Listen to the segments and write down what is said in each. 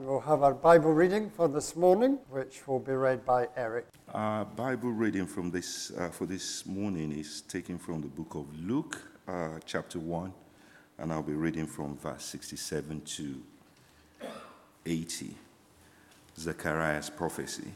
We'll have our Bible reading for this morning, which will be read by Eric. Our Bible reading for this morning is taken from the book of Luke, chapter 1, and I'll be reading from verse 67 to 80, Zechariah's prophecy.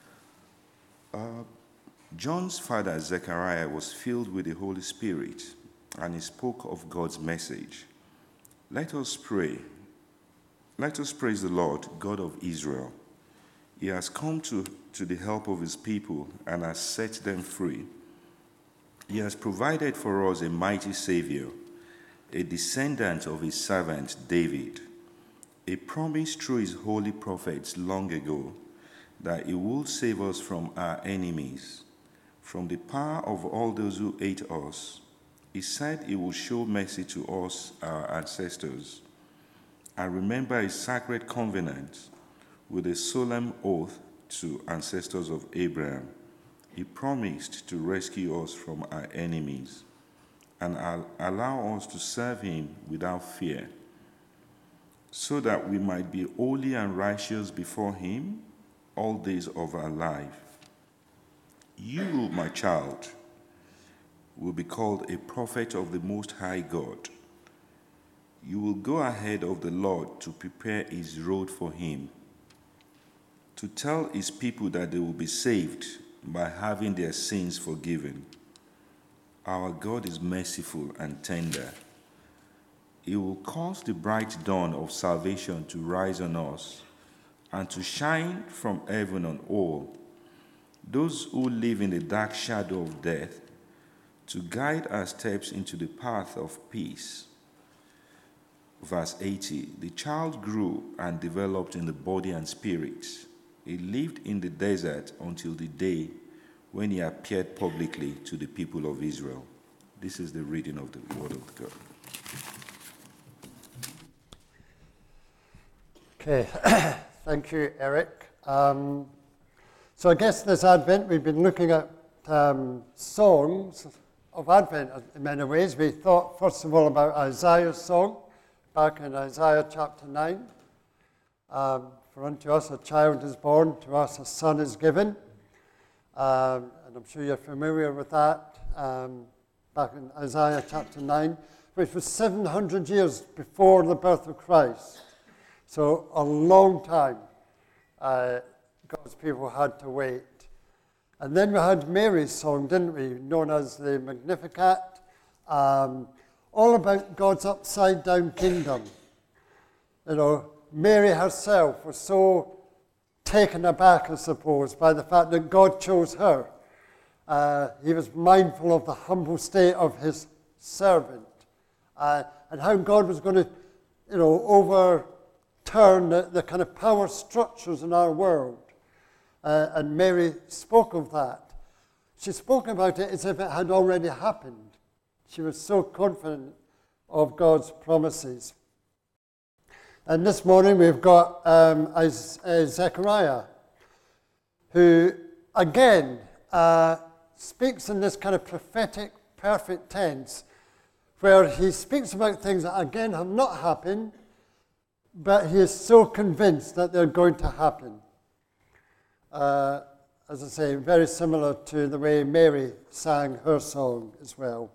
John's father, Zechariah, was filled with the Holy Spirit, and he spoke of God's message. Let us pray. Let us praise the Lord, God of Israel. He has come to the help of his people and has set them free. He has provided for us a mighty Savior, a descendant of his servant David, a promise through his holy prophets long ago that he will save us from our enemies, from the power of all those who hate us. He said he will show mercy to us, our ancestors, and remember his sacred covenant with a solemn oath to ancestors of Abraham. He promised to rescue us from our enemies and allow us to serve him without fear, so that we might be holy and righteous before him all days of our life. You, my child, will be called a prophet of the Most High God. You will go ahead of the Lord to prepare his road for him, to tell his people that they will be saved by having their sins forgiven. Our God is merciful and tender. He will cause the bright dawn of salvation to rise on us and to shine from heaven on all those who live in the dark shadow of death, to guide our steps into the path of peace. Verse 80, the child grew and developed in the body and spirit. He lived in the desert until the day when he appeared publicly to the people of Israel. This is the reading of the word of God. Okay, thank you, Eric. So I guess this Advent we've been looking at songs of Advent in many ways. We thought first of all about Isaiah's song, back in Isaiah chapter 9. For unto us a child is born, to us a son is given. And I'm sure you're familiar with that, back in Isaiah chapter 9, which was 700 years before the birth of Christ. So a long time God's people had to wait. And then we had Mary's song, didn't we, known as the Magnificat, all about God's upside-down kingdom. You know, Mary herself was so taken aback, I suppose, by the fact that God chose her. He was mindful of the humble state of his servant, and how God was going to, overturn the kind of power structures in our world. And Mary spoke of that. She spoke about it as if it had already happened. She was so confident of God's promises. And this morning we've got Zechariah, who again speaks in this kind of prophetic, perfect tense, where he speaks about things that again have not happened, but he is so convinced that they're going to happen. As I say, very similar to the way Mary sang her song as well.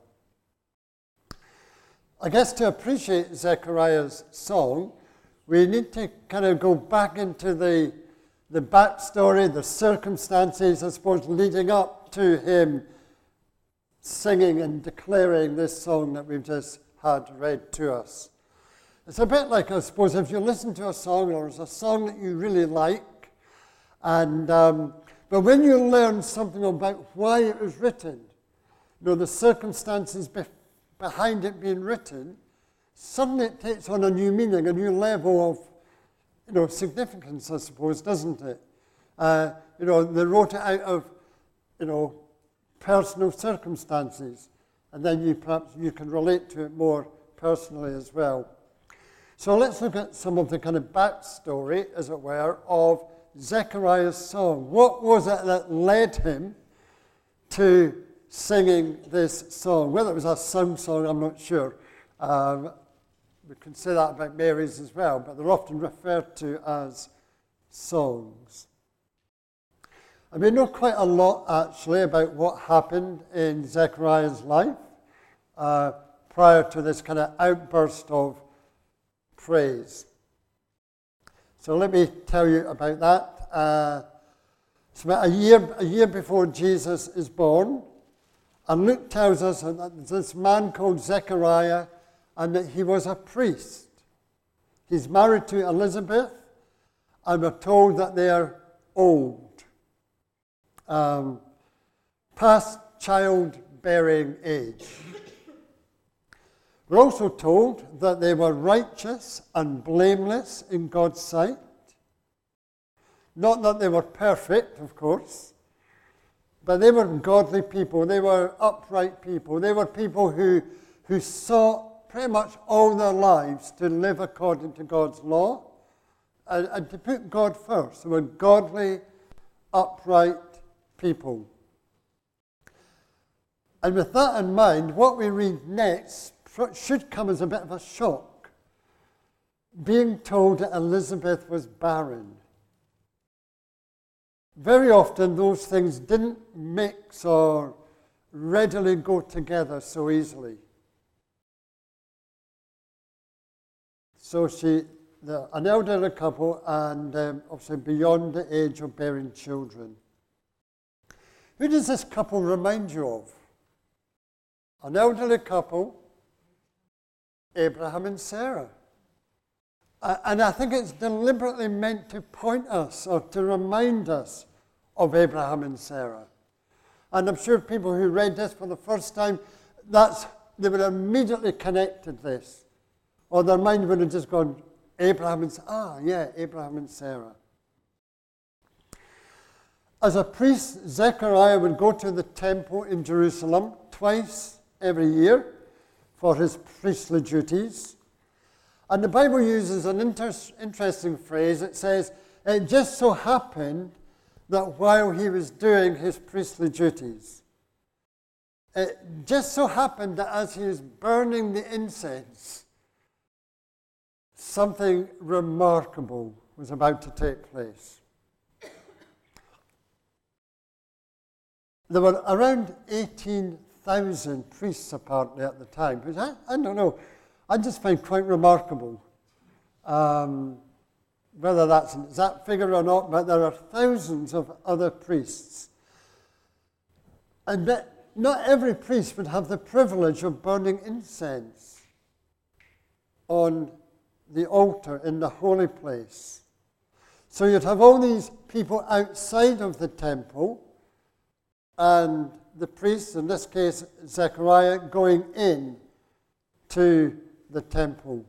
I guess to appreciate Zechariah's song, we need to kind of go back into the backstory, the circumstances, I suppose, leading up to him singing and declaring this song that we've just had read to us. It's a bit like, I suppose, if you listen to a song, or it's a song that you really like, and but when you learn something about why it was written, the circumstances behind it being written, suddenly it takes on a new meaning, a new level of, significance, I suppose, doesn't it? They wrote it out of, personal circumstances, and then perhaps you can relate to it more personally as well. So let's look at some of the kind of backstory, as it were, of Zechariah's song. What was it that led him to singing this song? Whether it was a song, I'm not sure. we can say that about Mary's as well, but they're often referred to as songs. And we know quite a lot, actually, about what happened in Zechariah's life prior to this kind of outburst of praise. So let me tell you about that. It's about a year before Jesus is born, and Luke tells us that there's this man called Zechariah, and that he was a priest. He's married to Elizabeth, and we're told that they are old, past childbearing age. We're also told that they were righteous and blameless in God's sight. Not that they were perfect, of course, but they were godly people. They were upright people. They were people who sought pretty much all their lives to live according to God's law and to put God first. They were godly, upright people. And with that in mind, what we read next should come as a bit of a shock. Being told that Elizabeth was barren. Very often those things didn't mix or readily go together so easily. So an elderly couple and obviously beyond the age of bearing children. Who does this couple remind you of? An elderly couple, Abraham and Sarah. And I think it's deliberately meant to point us or to remind us of Abraham and Sarah. And I'm sure people who read this for the first time, they would have immediately connected this. Or their mind would have just gone, Abraham and Sarah. As a priest, Zechariah would go to the temple in Jerusalem twice every year for his priestly duties. And the Bible uses an interesting phrase. It says, it just so happened that while he was doing his priestly duties, it just so happened that as he was burning the incense, something remarkable was about to take place. There were around 18,000 priests apparently at the time, which I don't know, I just find quite remarkable. Whether that's an exact figure or not, but there are thousands of other priests. And not every priest would have the privilege of burning incense on the altar in the holy place. So you'd have all these people outside of the temple, and the priest, in this case Zechariah, going in to the temple.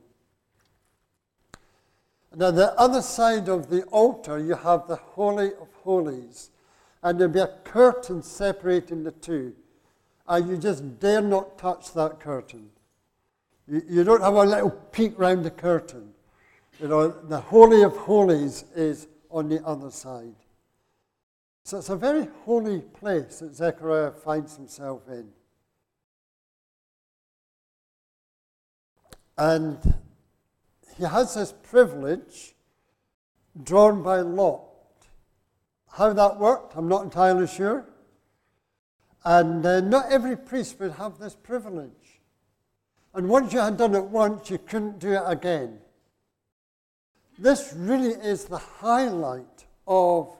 Now, the other side of the altar, you have the Holy of Holies, and there'll be a curtain separating the two, and you just dare not touch that curtain. You don't have a little peek round the curtain. You know, the Holy of Holies is on the other side. So it's a very holy place that Zechariah finds himself in. And he has this privilege drawn by lot. How that worked, I'm not entirely sure. And not every priest would have this privilege. And once you had done it once, you couldn't do it again. This really is the highlight of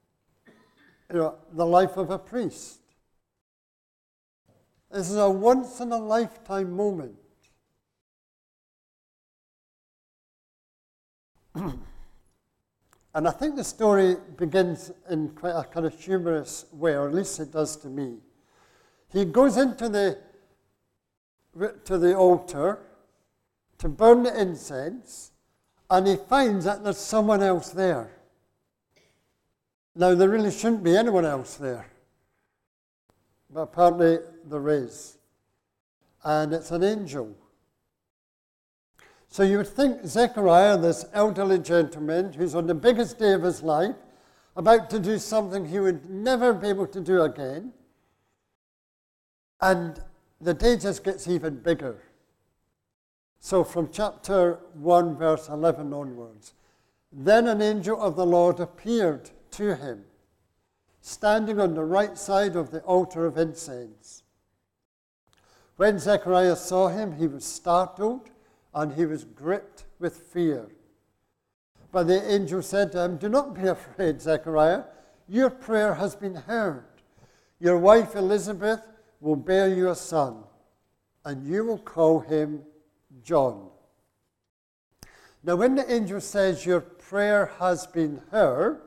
the life of a priest. This is a once-in-a-lifetime moment. And I think the story begins in quite a kind of humorous way, or at least it does to me. He goes into the altar to burn the incense, and he finds that there's someone else there. Now, there really shouldn't be anyone else there, but apparently there is. And it's an angel. So you would think Zechariah, this elderly gentleman who's on the biggest day of his life, about to do something he would never be able to do again, and the day just gets even bigger. So from chapter 1, verse 11 onwards. Then an angel of the Lord appeared to him, standing on the right side of the altar of incense. When Zechariah saw him, he was startled, and he was gripped with fear. But the angel said to him, "Do not be afraid, Zechariah. Your prayer has been heard. Your wife Elizabeth will bear you a son, and you will call him John." Now, when the angel says your prayer has been heard,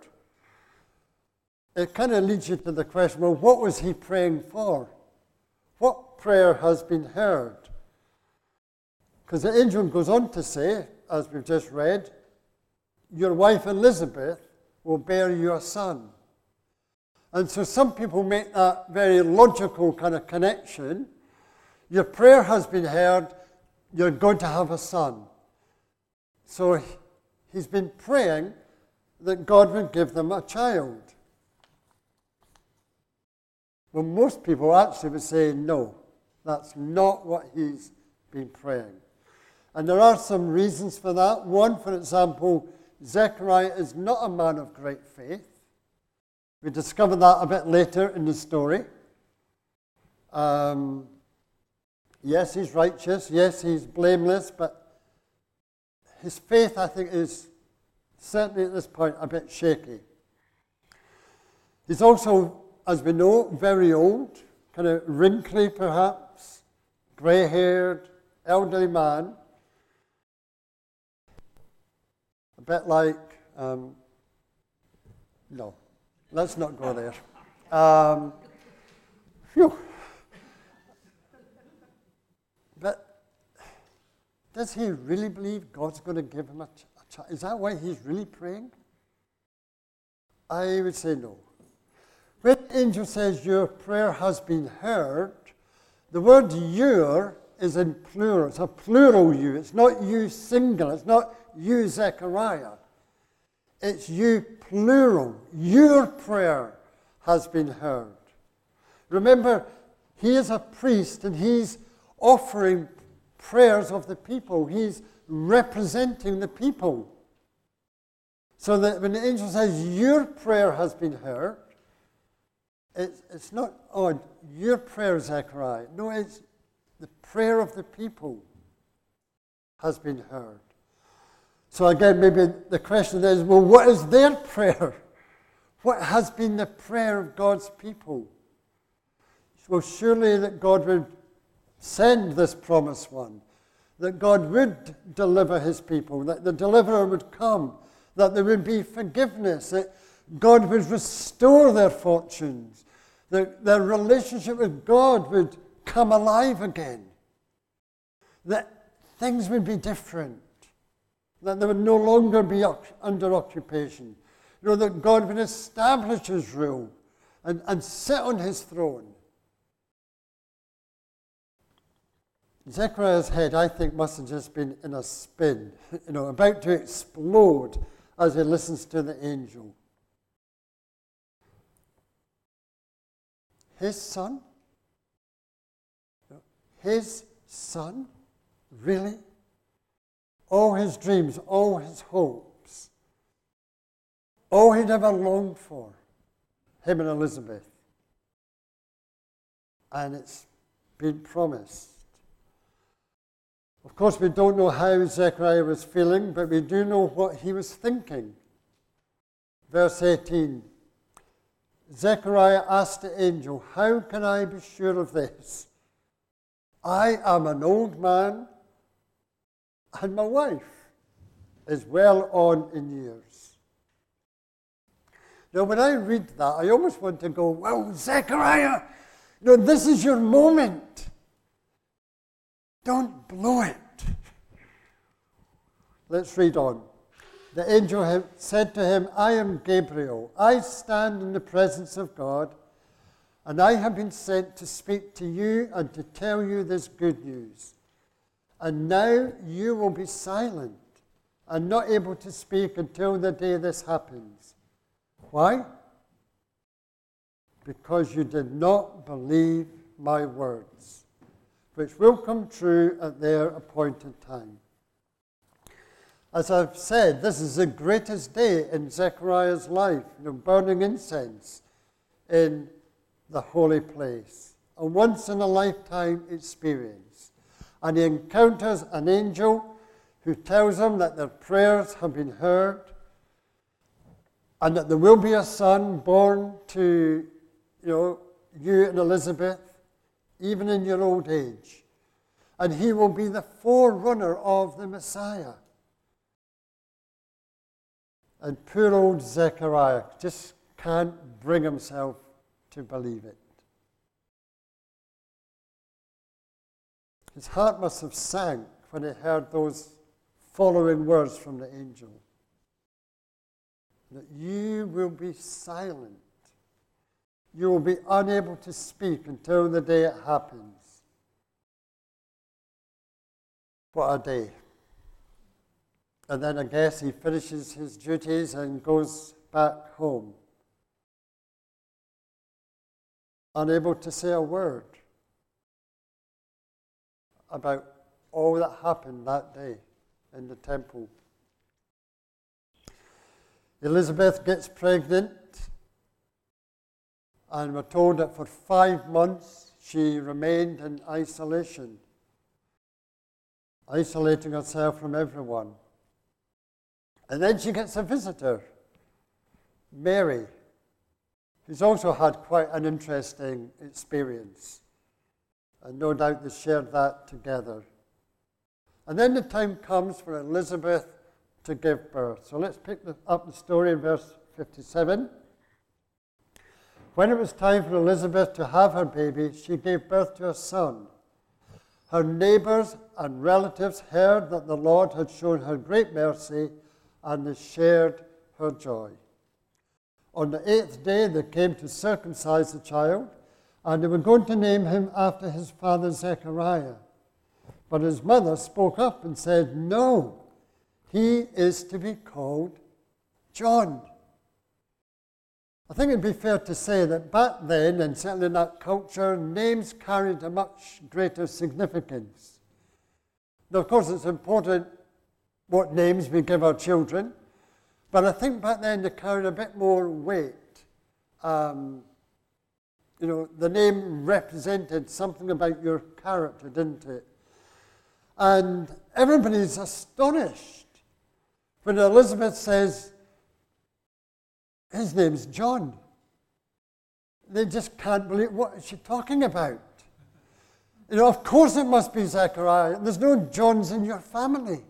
it kind of leads you to the question, well, what was he praying for? What prayer has been heard? Because the angel goes on to say, as we've just read, your wife Elizabeth will bear you a son. And so some people make that very logical kind of connection. Your prayer has been heard, you're going to have a son. So he's been praying that God would give them a child. Well, most people actually would say, no, that's not what he's been praying. And there are some reasons for that. One, for example, Zechariah is not a man of great faith. We discover that a bit later in the story. Yes, he's righteous. Yes, he's blameless. But his faith, I think, is certainly at this point a bit shaky. He's also, as we know, very old, kind of wrinkly perhaps, grey-haired, elderly man. A bit like, no, let's not go there. But does he really believe God's going to give him a child? Is that why he's really praying? I would say no. When the angel says your prayer has been heard, the word your is in plural. It's a plural you. It's not you singular. It's not you, Zechariah. It's you, plural. Your prayer has been heard. Remember, he is a priest and he's offering prayers of the people. He's representing the people. So that when the angel says your prayer has been heard, it's not, oh, your prayer, Zechariah. No, it's the prayer of the people has been heard. So again, maybe the question is, well, what is their prayer? What has been the prayer of God's people? Well, surely that God would send this promised one, that God would deliver his people, that the deliverer would come, that there would be forgiveness, that God would restore their fortunes, that their relationship with God would come alive again, that things would be different, that they would no longer be under occupation, that God would establish his rule and sit on his throne. Zechariah's head, I think, must have just been in a spin, about to explode as he listens to the angel. His son? His son? Really? All his dreams, all his hopes, all he'd ever longed for, him and Elizabeth. And it's been promised. Of course, we don't know how Zechariah was feeling, but we do know what he was thinking. Verse 18. Zechariah asked the angel, "How can I be sure of this? I am an old man, and my wife is well on in years." Now, when I read that, I almost want to go, well, Zechariah, this is your moment. Don't blow it. Let's read on. The angel said to him, "I am Gabriel. I stand in the presence of God, and I have been sent to speak to you and to tell you this good news. And now you will be silent and not able to speak until the day this happens. Why? Because you did not believe my words, which will come true at their appointed time. As I've said, this is the greatest day in Zechariah's life, burning incense in the holy place. A once-in-a-lifetime experience. And he encounters an angel who tells him that their prayers have been heard and that there will be a son born to, you and Elizabeth, even in your old age. And he will be the forerunner of the Messiah. And poor old Zechariah just can't bring himself to believe it. His heart must have sank when he heard those following words from the angel. That you will be silent. You will be unable to speak until the day it happens. What a day. And then I guess he finishes his duties and goes back home. Unable to say a word about all that happened that day in the temple. Elizabeth gets pregnant, and we're told that for 5 months she remained in isolation, isolating herself from everyone. And then she gets a visitor, Mary, who's also had quite an interesting experience. And no doubt they shared that together. And then the time comes for Elizabeth to give birth. So let's pick up the story in verse 57. When it was time for Elizabeth to have her baby, she gave birth to a son. Her neighbors and relatives heard that the Lord had shown her great mercy, and they shared her joy. On the 8th day, they came to circumcise the child, and they were going to name him after his father Zechariah. But his mother spoke up and said, "No, he is to be called John." I think it'd be fair to say that back then, and certainly in that culture, names carried a much greater significance. Now, of course, it's important what names we give our children, but I think back then they carried a bit more weight. The name represented something about your character, didn't it? And everybody's astonished when Elizabeth says, his name's John. They just can't believe, what is she talking about? Of course it must be Zechariah. There's no Johns in your family.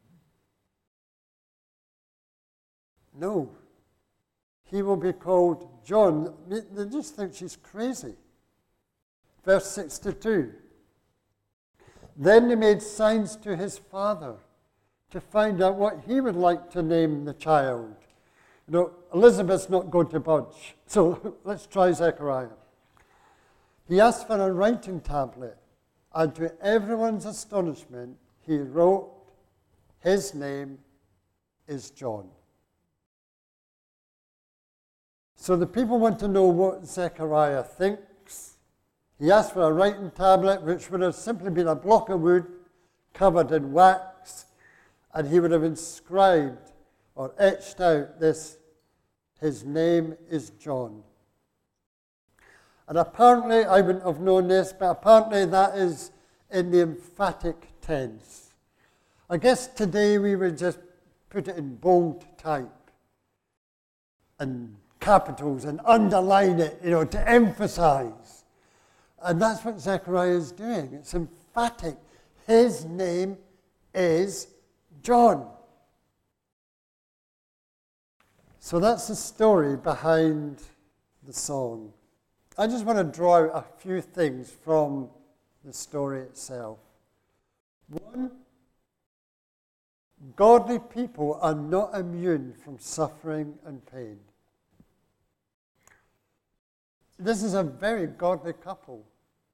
No. He will be called John. They just think she's crazy. Verse 62. Then he made signs to his father to find out what he would like to name the child. Elizabeth's not going to budge, so let's try Zechariah. He asked for a writing tablet, and to everyone's astonishment, he wrote, "His name is John." So the people want to know what Zechariah thinks. He asked for a writing tablet, which would have simply been a block of wood covered in wax, and he would have inscribed or etched out this, "His name is John." And apparently, I wouldn't have known this, but apparently that is in the emphatic tense. I guess today we would just put it in bold type and capitals and underline it, to emphasize. And that's what Zechariah is doing. It's emphatic. His name is John. So that's the story behind the song. I just want to draw out a few things from the story itself. One, godly people are not immune from suffering and pain. This is a very godly couple.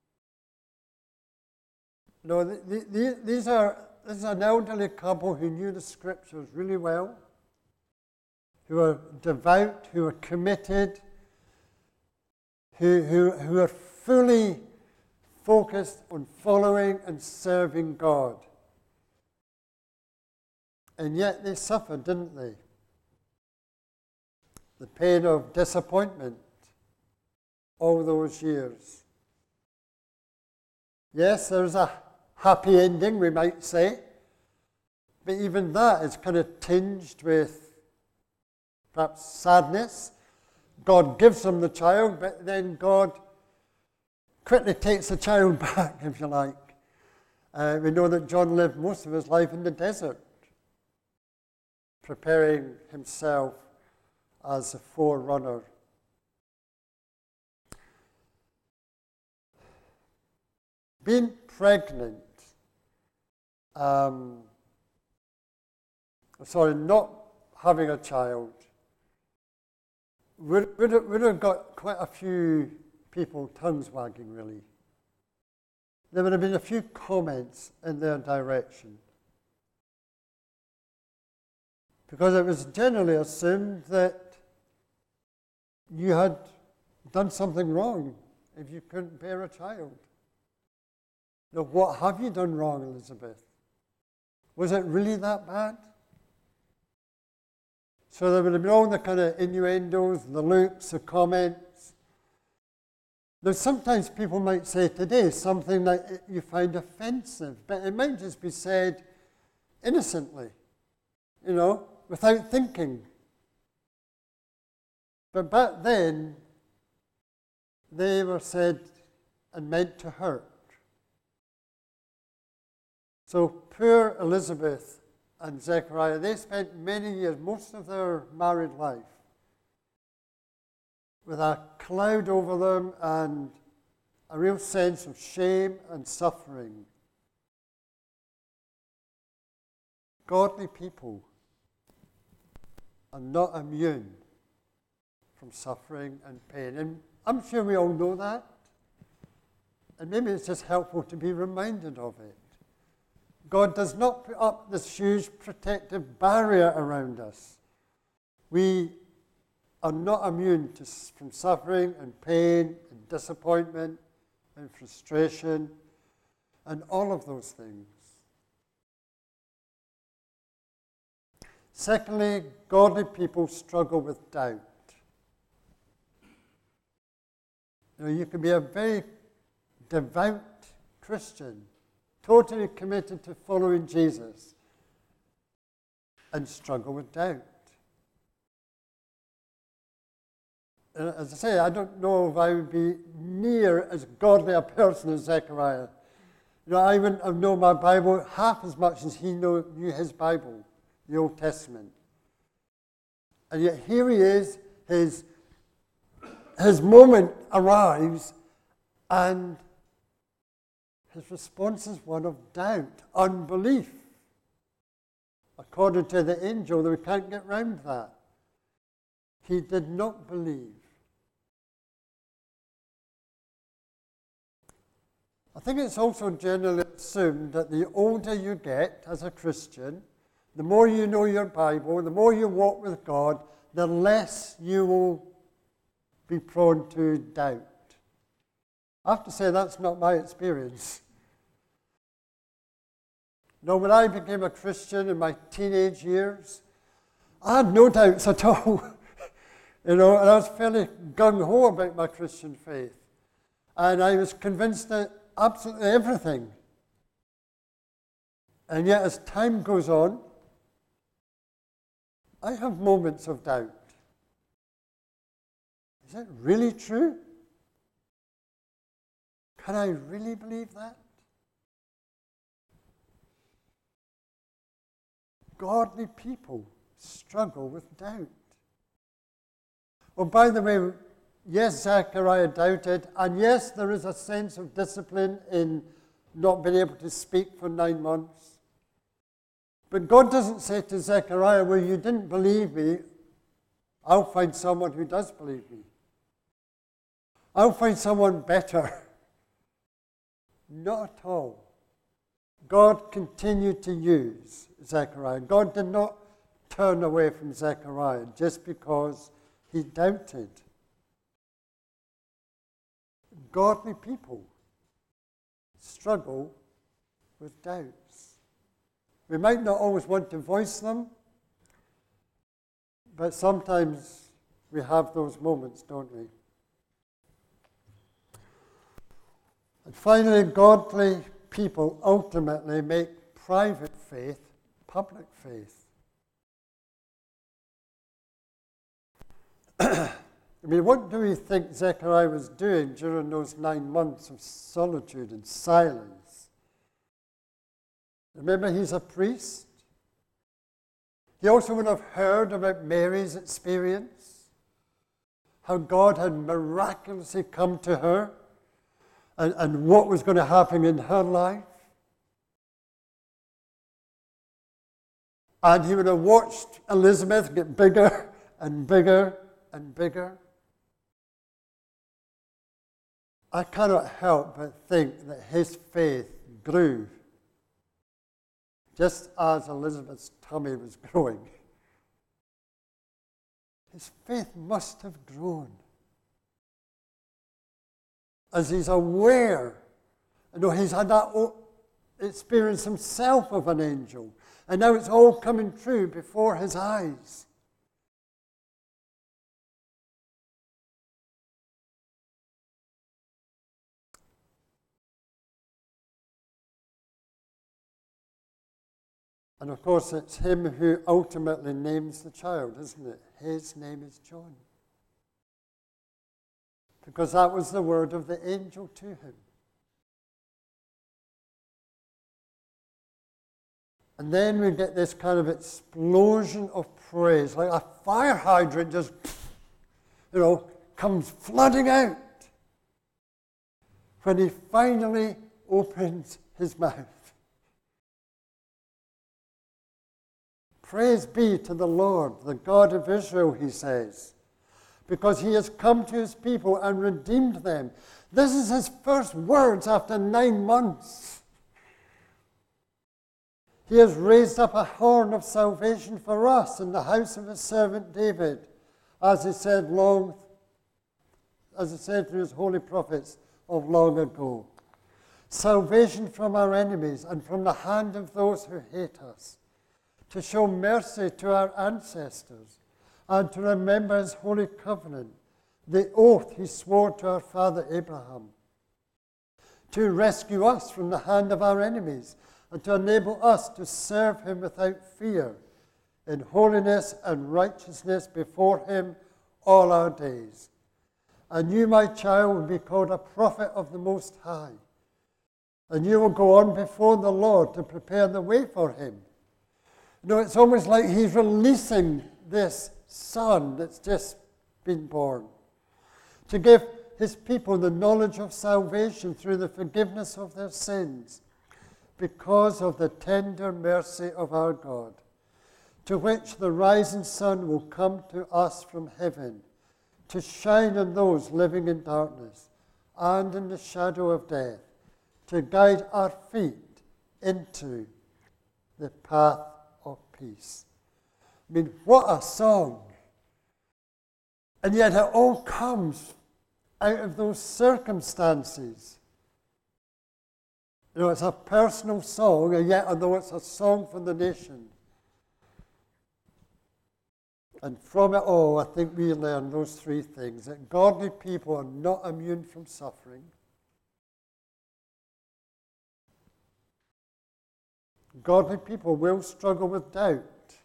This is an elderly couple who knew the scriptures really well, who are devout, who are committed, who are fully focused on following and serving God. And yet they suffered, didn't they? The pain of disappointment all those years. Yes, there's a happy ending, we might say, but even that is kind of tinged with perhaps sadness. God gives them the child, but then God quickly takes the child back, if you like. We know that John lived most of his life in the desert, preparing himself as a forerunner. Being pregnant, not having a child, would have got quite a few people tongues wagging, really. There would have been a few comments in their direction. Because it was generally assumed that you had done something wrong if you couldn't bear a child. Now, what have you done wrong, Elizabeth? Was it really that bad? So there would have been all the kind of innuendos, the looks, the comments. Now, sometimes people might say today something that you find offensive, but it might just be said innocently, without thinking. But back then, they were said and meant to hurt. So poor Elizabeth and Zechariah, they spent many years, most of their married life, with a cloud over them and a real sense of shame and suffering. Godly people are not immune from suffering and pain. And I'm sure we all know that. And maybe it's just helpful to be reminded of it. God does not put up this huge protective barrier around us. We are not immune from suffering and pain and disappointment and frustration and all of those things. Secondly, godly people struggle with doubt. You can be a very devout Christian, totally committed to following Jesus, and struggle with doubt. And as I say, I don't know if I would be near as godly a person as Zechariah. I wouldn't have known my Bible half as much as he knew his Bible, the Old Testament. And yet here he is, his moment arrives, and his response is one of doubt, unbelief. According to the angel, we can't get round that. He did not believe. I think it's also generally assumed that the older you get as a Christian, the more you know your Bible, the more you walk with God, the less you will be prone to doubt. I have to say that's not my experience. When I became a Christian in my teenage years, I had no doubts at all. And I was fairly gung-ho about my Christian faith. And I was convinced that absolutely everything. And yet as time goes on, I have moments of doubt. Is it really true? Can I really believe that? Godly people struggle with doubt. Oh, by the way, yes, Zechariah doubted, and yes, there is a sense of discipline in not being able to speak for 9 months. But God doesn't say to Zechariah, well, you didn't believe me, I'll find someone who does believe me. I'll find someone better. Not at all. God continued to use Zechariah. God did not turn away from Zechariah just because he doubted. Godly people struggle with doubts. We might not always want to voice them, but sometimes we have those moments, don't we? And finally, godly people ultimately make private faith public faith. I mean, what do we think Zechariah was doing during those 9 months of solitude and silence? Remember, he's a priest. He also would have heard about Mary's experience, how God had miraculously come to her, and what was going to happen in her life. And he would have watched Elizabeth get bigger and bigger and bigger. I cannot help but think that his faith grew just as Elizabeth's tummy was growing. His faith must have grown as he's aware. He's had that experience himself of an angel, and now it's all coming true before his eyes. And of course, it's him who ultimately names the child, isn't it? His name is John. Because that was the word of the angel to him. And then we get this kind of explosion of praise, like a fire hydrant just, comes flooding out when he finally opens his mouth. Praise be to the Lord, the God of Israel, he says, because he has come to his people and redeemed them. This is his first words after 9 months. He has raised up a horn of salvation for us in the house of his servant David, as he said through his holy prophets of long ago. Salvation from our enemies and from the hand of those who hate us, to show mercy to our ancestors, and to remember his holy covenant, the oath he swore to our father Abraham, to rescue us from the hand of our enemies, and to enable us to serve him without fear, in holiness and righteousness before him all our days. And you, my child, will be called a prophet of the Most High, and you will go on before the Lord to prepare the way for him. It's almost like he's releasing this son that's just been born to give his people the knowledge of salvation through the forgiveness of their sins because of the tender mercy of our God, to which the rising sun will come to us from heaven, to shine on those living in darkness and in the shadow of death, to guide our feet into the path of peace. I mean, what a song. And yet it all comes out of those circumstances. It's a personal song, and yet although it's a song for the nation. And from it all, I think we learn those 3 things: that godly people are not immune from suffering, godly people will struggle with doubt,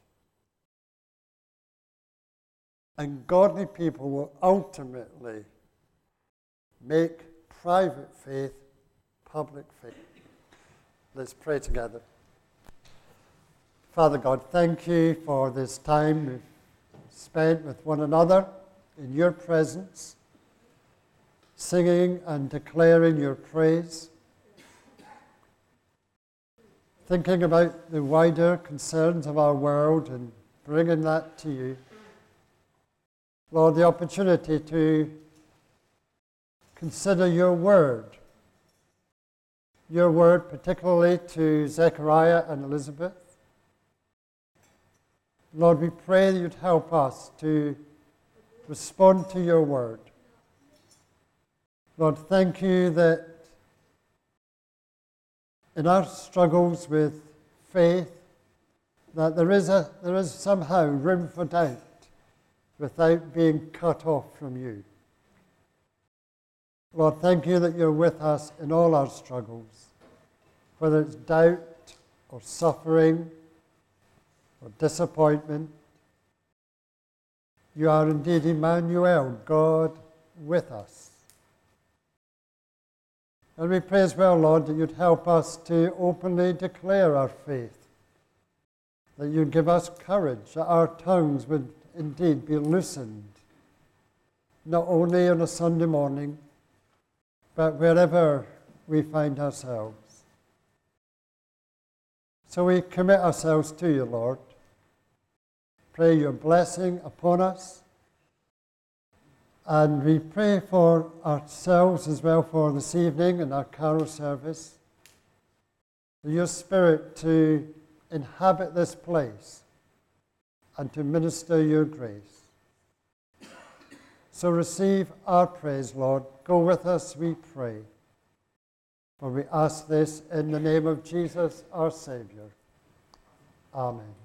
and godly people will ultimately make private faith public faith. Let's pray together. Father God, thank you for this time we've spent with one another in your presence, singing and declaring your praise, thinking about the wider concerns of our world and bringing that to you. Lord, the opportunity to consider your word particularly to Zechariah and Elizabeth. Lord, we pray that you'd help us to respond to your word. Lord, thank you that in our struggles with faith, that there is somehow room for doubt without being cut off from you. Lord, thank you that you're with us in all our struggles, whether it's doubt or suffering or disappointment. You are indeed Emmanuel, God with us. And we pray as well, Lord, that you'd help us to openly declare our faith, that you'd give us courage, that our tongues would indeed be loosened, not only on a Sunday morning, but wherever we find ourselves. So we commit ourselves to you, Lord. Pray your blessing upon us. And we pray for ourselves as well for this evening in our carol service. For your Spirit to inhabit this place and to minister your grace. So receive our praise, Lord. Go with us, we pray. For we ask this in the name of Jesus, our Saviour. Amen.